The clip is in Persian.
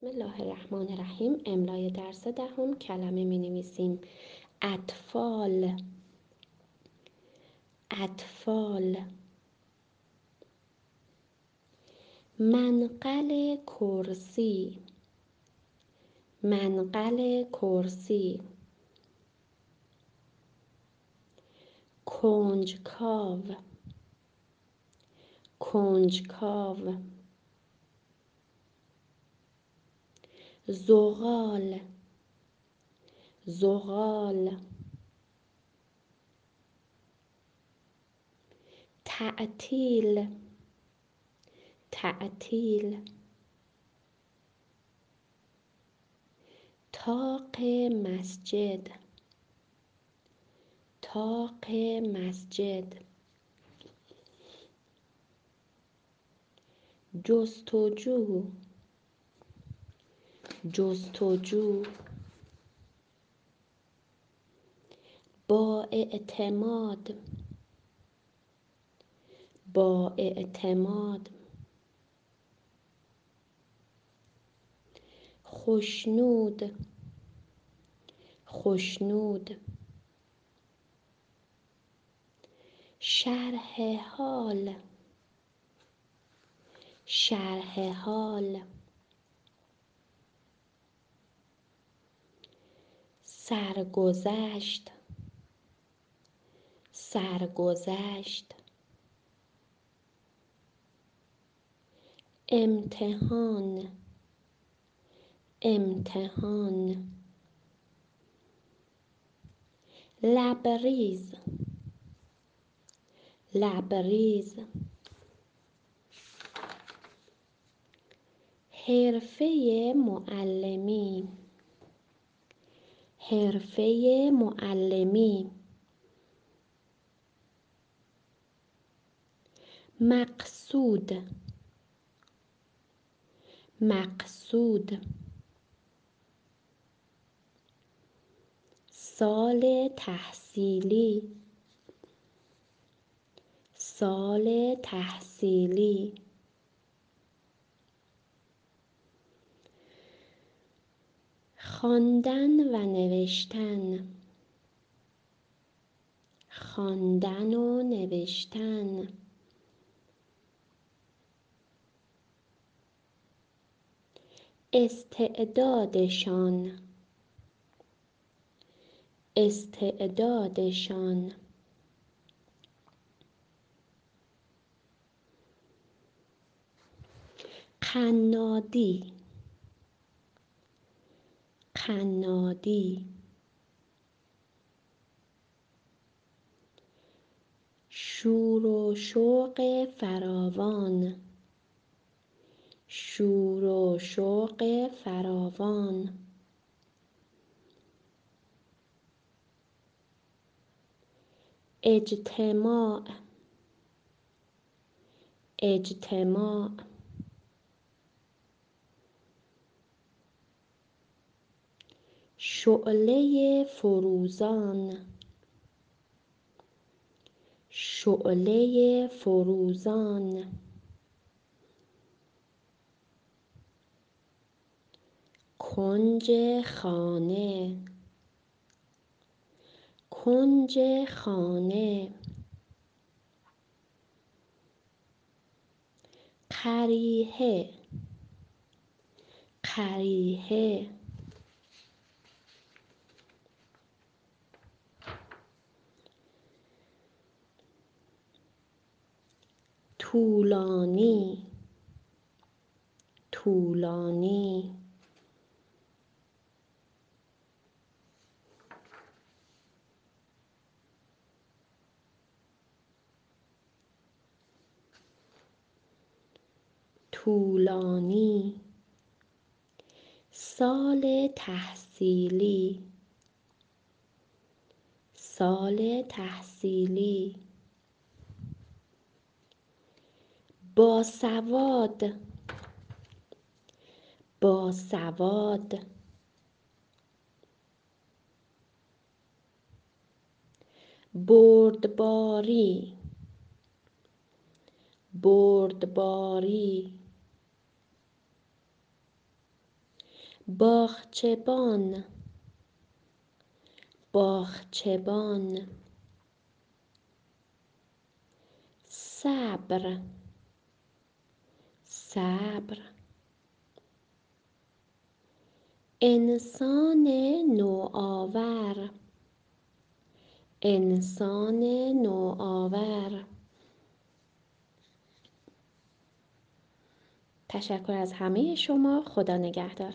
بسم الله الرحمن الرحیم. املای درس دهم. کلمه می نویسیم اطفال. اطفال. منقل کرسی. منقل کرسی. کنجکاو. کنجکاو. زغال. زغال. تعطیل. تعطیل. طاق مسجد. طاق مسجد. جستجو. جستجو. با اعتماد. با اعتماد. خشنود. خشنود. شرح حال. شرح حال. سرگذشت. سرگذشت. امتحان. امتحان. لبریز. لبریز. حرفه معلمی. حرفه معلمی. مقصود. مقصود. سال تحصیلی. سال تحصیلی. خواندن و نوشتن. خواندن و نوشتن. استعدادشان. استعدادشان. قنادی. قنادی. شور و شوق فراوان. شور و شوق فراوان. اجتماع. اجتماع. شعله فروزان. شعله فروزان. کنج خانه. کنج خانه. قریحه. قریحه. طولانی. طولانی. طولانی. سال تحصیلی. سال تحصیلی. باسواد. باسواد. بردباری. بردباری. باغچبان، باغچبان. صبر، صبر. انسان نوآور، انسان نوآور. تشکر از همه شما. خدا نگهدار.